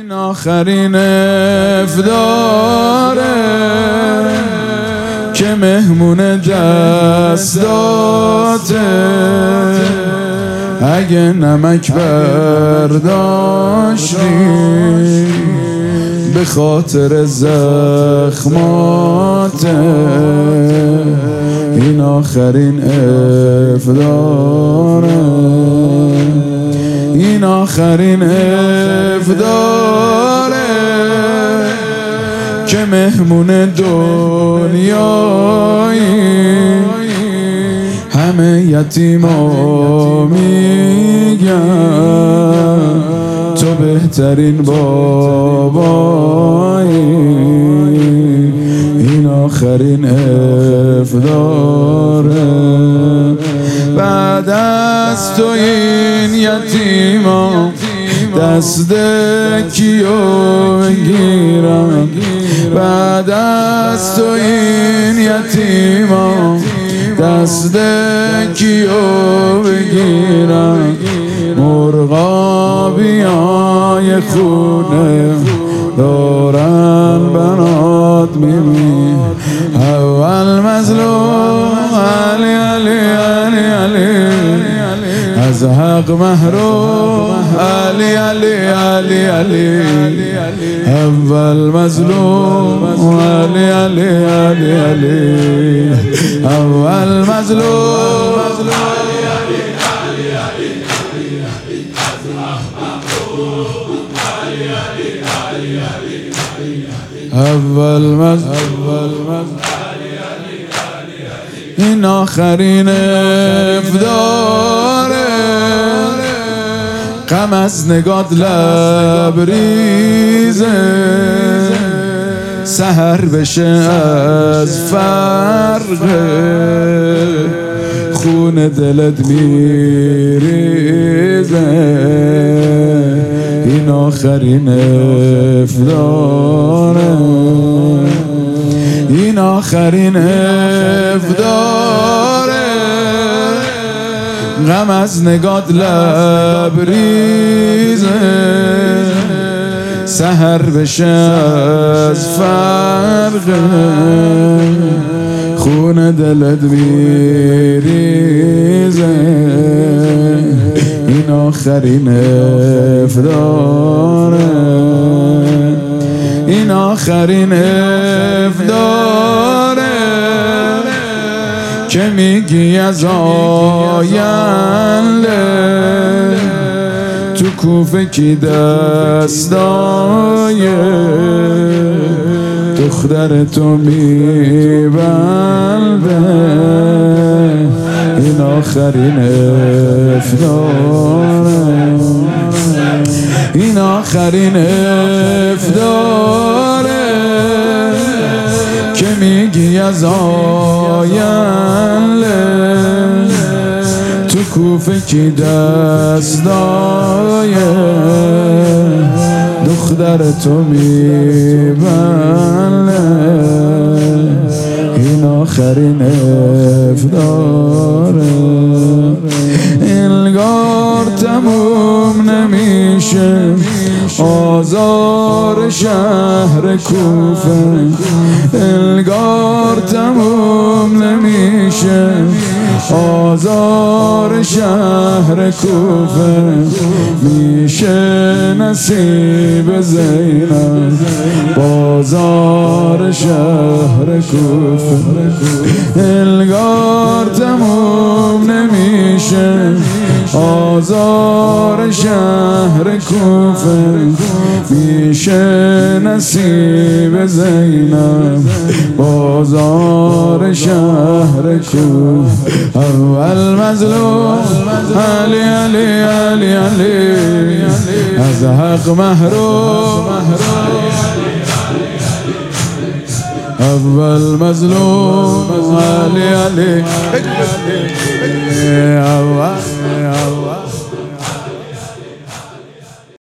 این آخرین افطاره که مهمون دستاته. اگه نمک برداشتی به خاطر زخماته، این آخرین افطاره، این آخرین افطاره که مهمون دنیایی همه یتیما میگن تو بهترین بابایی. این آخرین افطاره بعد از تو این یتیما دست کیو بگیرم، بعد از تو این یتیما دست کیو بگیرم. مرغابیای خونه دورن بنات میمی، اول مظلوم علی علی علی علی، از حق محروم علی علی علی علی، اول مظلوم علی علی علی علی، اول مظلوم علی علی علی علی، اول مظلوم. این آخرین افطاره غم از نگات لبریزه، سحر بشه از فرق خون دلت میریزه. این آخرین افطاره، این آخرین افطاره غم از نگات لبریزه، سحر بشه از فرق خون دلت میریزه. این آخرین افطاره، این آخرین افطاره که میگی از آینده تو کوفه کی دستای دختر تو میبنده. این آخرین افطاره، این آخرین افطاره که میگی از آینده تو کوفه کی دستای دختر تو میبنده. این آخرین افطاره انگار تموم نمیشه آزار شهر کوفه، انگار تموم نمیشه آزار شهر کوفه. میشه نصیب زینب بازار شهر کوفه، انگار تموم نمیشه آزار شهر کوفه. میشه نصیب زینب بازار شهر کوفه. اول مظلوم علی علی علی علی، از حق محروم اول مظلوم علی علی، اول